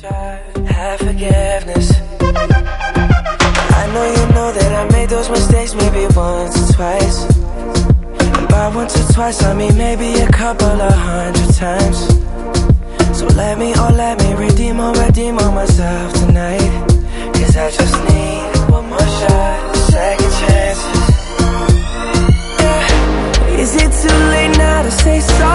shot, have forgiveness. I know that I made those mistakes maybe once or twice. And by once or twice I mean maybe a couple of 100 times. So let me redeem on myself tonight. Cause I just need one more shot, second chances. Yeah. Is it too late now to say sorry?